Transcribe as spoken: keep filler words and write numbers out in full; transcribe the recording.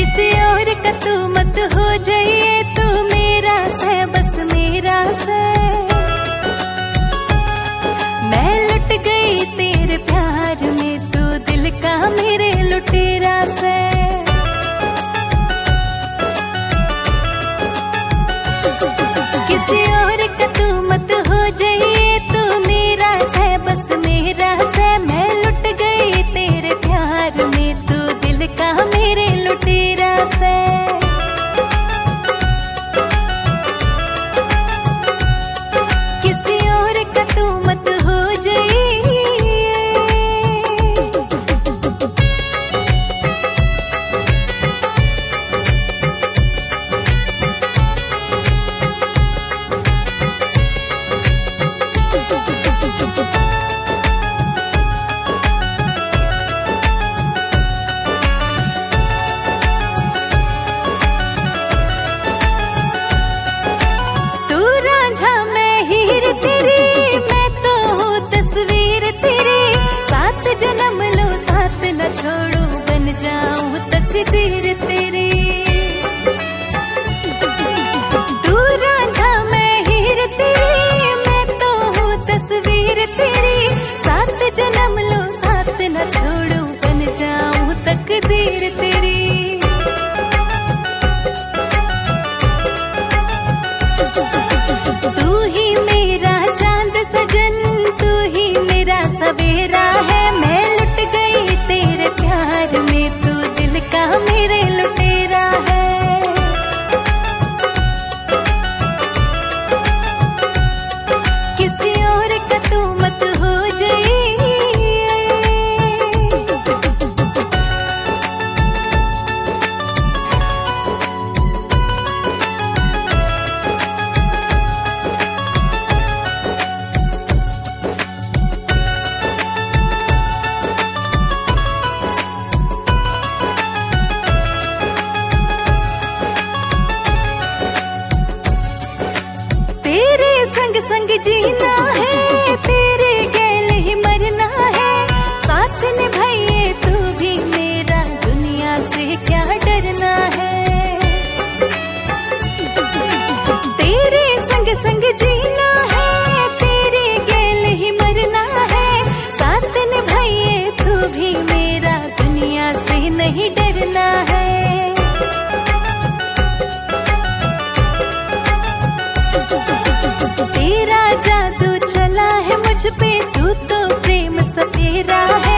किसी और का तू मत हो जाइए, तू मेरा से बस मेरा से। मैं लुट गई तेरे प्यार में, तू दिल का मेरे लुटेरा से। किसी और का तू मत हो जाइए, तू मेरा से बस मेरा से। मैं लुट गई तेरे प्यार में, तू दिल का मेरे लुटेरा से। किसी और का तू मत हो जाइए। जन्म लो साथ न छोड़ू, बन जाऊं तकदीर तेरी। तू रांझा मैं हीर तेरी, मैं तो हूँ तस्वीर तेरी। साथ जन्म लो साथ न छोड़ू, बन जाऊं तकदीर तेरी। तू ही मेरा चांद सजन, तू ही मेरा सवेरा है। मैं लुट गई तेरे प्यार में, तू दिल का मेरे लुटेरा है। किसी और का तू मत हो जाइए। तेरे संग संग जीना है, तेरे गैल ही मरना है। साथ निभाइए तू भी मेरा, दुनिया से क्या डरना है। तेरे संग संग जीना है, तेरे गैल ही मरना है। साथ निभाइए तू भी मेरा, दुनिया से नहीं डरना है। तेरा जादू चला है मुझ पे, तू तो प्रेम सपेरा है।